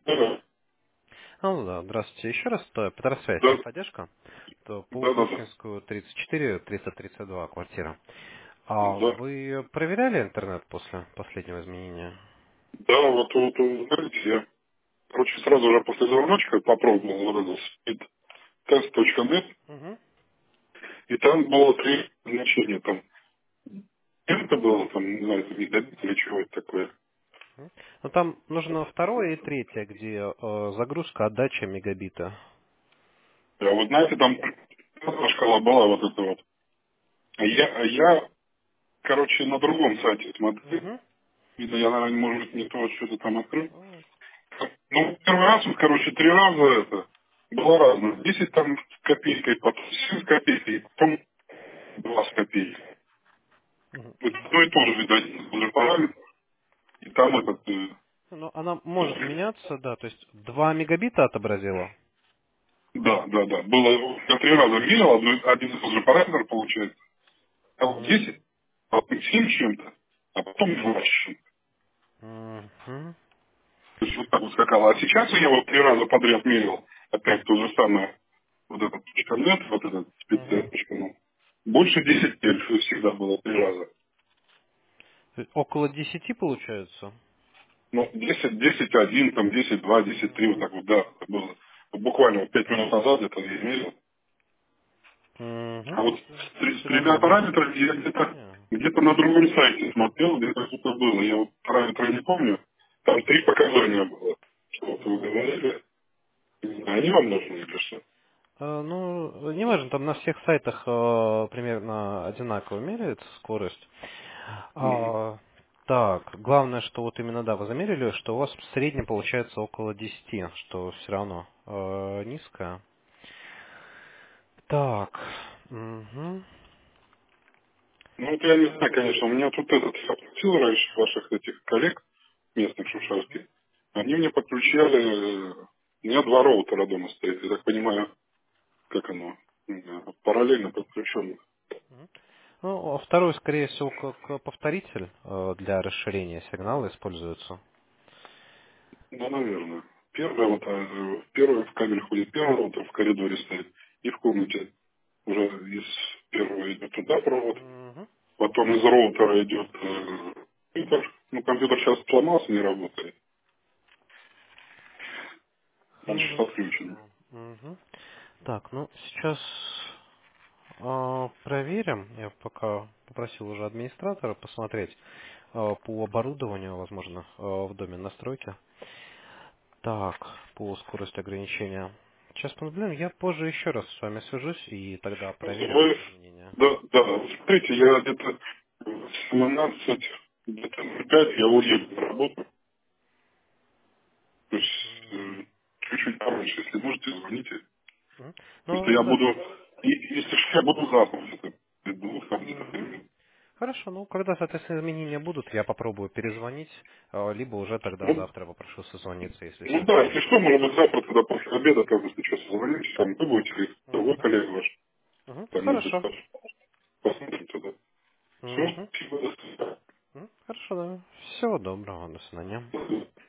Да, Ну да, здравствуйте. Еще раз, то Петросвязь, да, техподдержка, то по да, да, да, Пушкинскую 34, 332 квартира. А да. вы проверяли интернет после последнего изменения? Да, вот, знаете, я, короче, сразу же после звоночка попробовал вот этот speedtest.net, Угу. и там было три значения, там, это было, там, не знаю, это мегабит или чего это такое. Ну там нужно второе и третье, где загрузка, отдача мегабита. А вот знаете, там одна шкала была вот эта вот. А я, короче, на другом сайте смотрел, Угу. видно, я, наверное, может быть, не то что-то там открыл. Ну, первый раз, вот, короче, три раза это было разное. 10 там с копейкой, потом 7 с копейкой, потом 2 с копейкой. Вот одно и то же, видать, уже параметр. И там этот... Ну, она может меняться, да, то есть 2 мегабита отобразила. да, да, да. Было, я три раза видел, один и тот же параметр получается. А вот Угу. 10, потом 7 с чем-то, а потом 2 с чем-то. Угу. То есть вот так вот скакало. А сейчас я вот три раза подряд мерил, опять то же самое, вот этот .нет, вот этот Угу. спецтест.ну. Больше 10 всегда было три раза. Около 10 получается? Ну, 10-1, там 10-2, 10-3, вот так вот, да, это было. Вот буквально вот 5 минут назад это я мерил. А Угу. вот с Все тремя равно не... параметрами я Не. где-то на другом сайте смотрел, где-то что-то было. Я вот параметры не помню. Там три показания было. Что вот вы Мгм. говорили. Не знаю, они вам нужны или что? Ну, не важно, там на всех сайтах примерно одинаково меряется скорость. Мгм. А, так, главное, что вот именно, да, вы замерили, что у вас в среднем получается около 10, что все равно низкое. Так, угу, Ну, вот я не знаю, конечно, у меня тут этот, я просил раньше ваших этих коллег местных шушарских. Они мне подключали, у меня два роутера дома стоит, я так понимаю, как оно, параллельно подключенных. Ну, а второй, скорее всего, как повторитель для расширения сигнала используется. Ну, наверное. Первый вот, первый в кабель ходит первый роутер в коридоре стоит, и в комнате уже из первого идет туда провод, Мгм. потом из роутера идет компьютер. Ну, компьютер сейчас сломался, не работает. Он сейчас отключен. Хорошо. Мгм. Так, ну сейчас проверим. Я пока попросил уже администратора посмотреть по оборудованию, возможно, в доме настройки. Так, по скорости ограничения. Сейчас посмотрим. Я позже еще раз с вами свяжусь и тогда проверим Вы, изменения. да, да, вот смотрите, я где-то в 17, где-то в 5 я уеду на работу. То есть чуть-чуть пораньше, если можете, звоните. Мгм. Просто Ну, я да. буду, если что, я буду завтра где-то, приду, там где-то Мгм. примерно. Хорошо, ну когда, соответственно, изменения будут, я попробую перезвонить, либо уже тогда Ну, завтра попрошу созвониться, если ну все да, будет если что, нормально. может быть, завтра, тогда после обеда, там, если что, созвонимся, там, вы будете, или другой Мгм. коллега ваш, Мгм. там, может быть, Хорошо. посмотрим тогда. Все, Мгм. спасибо, до свидания. Хорошо, да. Всего доброго, до свидания.